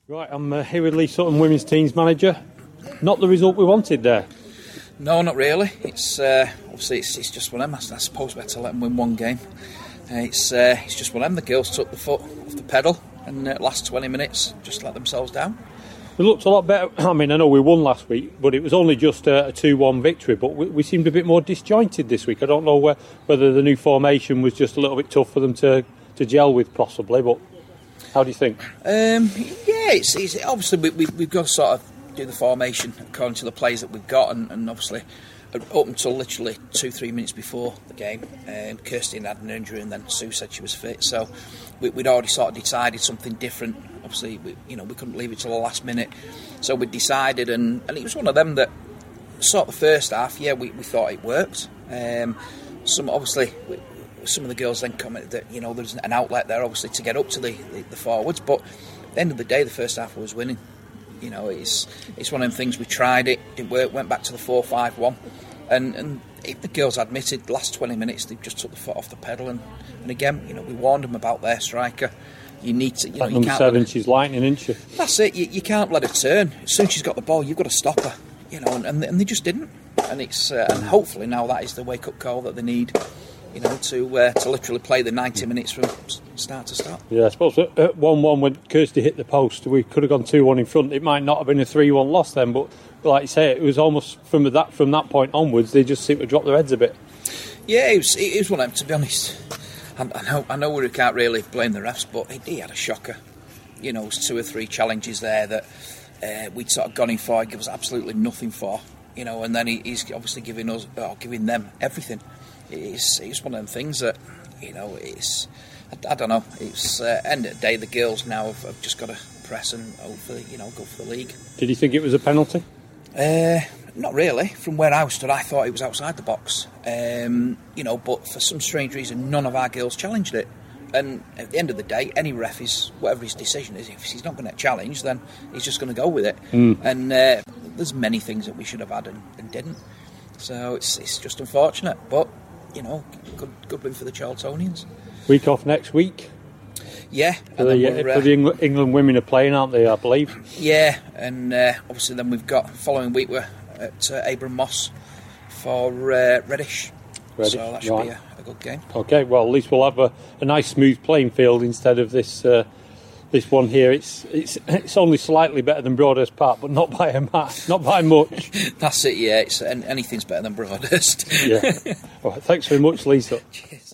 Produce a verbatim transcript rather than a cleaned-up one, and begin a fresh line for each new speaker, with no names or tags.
Right, I'm uh, here with Lee Sutton, women's teams manager. Not the result we wanted there.
No, not really. It's uh, obviously it's, it's just one of them. I suppose we had to let them win one game. Uh, it's uh, it's just one of them. The girls took the foot off the pedal, and uh, last twenty minutes just let themselves down.
We looked a lot better. I mean, I know we won last week, but it was only just a, a two one victory. But we, we seemed a bit more disjointed this week. I don't know where, whether the new formation was just a little bit tough for them to, to gel with, possibly. But how do you think?
Um, yeah, it's, it's obviously we, we, we've got to sort of do the formation according to the players that we've got, and, and obviously up until literally two, three minutes before the game, um, Kirsty had an injury, and then Sue said she was fit. So we, we'd already sort of decided something different. Obviously, we, you know, we couldn't leave it till the last minute, so we decided, and, and it was one of them that sort of the first half, yeah, we, we thought it worked. Um, some obviously. We, Some of the girls then commented that, you know, there's an outlet there obviously to get up to the, the, the forwards, but at the end of the day the first half was winning. You know, it's it's one of them things. We tried it, didn't work, went back to the four five one, and and if the girls admitted the last twenty minutes they just took the foot off the pedal, and, and again, you know, we warned them about their striker. You need to, you know,
like
you
number
can't
seven, she's lightning, isn't she?
That's it. You, you can't let her turn. As soon as she's got the ball, you've got to stop her. You know, and, and, and they just didn't. And it's uh, and hopefully now that is the wake up call that they need. You know, to uh, to literally play the ninety minutes from start to start.
Yeah, I suppose at one one when Kirsty hit the post, we could have gone two one in front. It might not have been a three one loss then, but like you say, it was almost from that from that point onwards, they just seemed to drop their heads a bit.
Yeah, it was, it was one of them, to be honest. I, I know I know we can't really blame the refs, but he, he had a shocker. You know, it was two or three challenges there that uh, we'd sort of gone in for, give us absolutely nothing for. You know, and then he, he's obviously giving us, or giving them everything. It's, it's one of them things that, you know, it's, I, I don't know, it's, uh, end of the day, the girls now have, have just got to press and hopefully, you know, go for the league.
Did you think it was a penalty?
Uh, not really. From where I stood, I thought it was outside the box. Um, you know, but for some strange reason, none of our girls challenged it. And at the end of the day, any ref is, whatever his decision is, if he's not going to challenge, then he's just going to go with it. Mm. And uh, there's many things that we should have had and, and didn't. So it's it's just unfortunate, but you know, good good win for the Charltonians.
Week off next week.
Yeah,
for the, uh, for the England, England women are playing, aren't they? I believe.
Yeah, and uh, obviously then we've got following week we're at uh, Abram Moss for uh, Reddish. Reddish, so that should right. be a, a good game. Okay,
well at least we'll have a, a nice smooth playing field instead of this. Uh, This one here, it's it's it's only slightly better than Broadhurst Park, but not by a much, not by much.
That's it, yeah. It's anything's better than Broadhurst.
Yeah. All right, thanks very much, Lisa.
Cheers.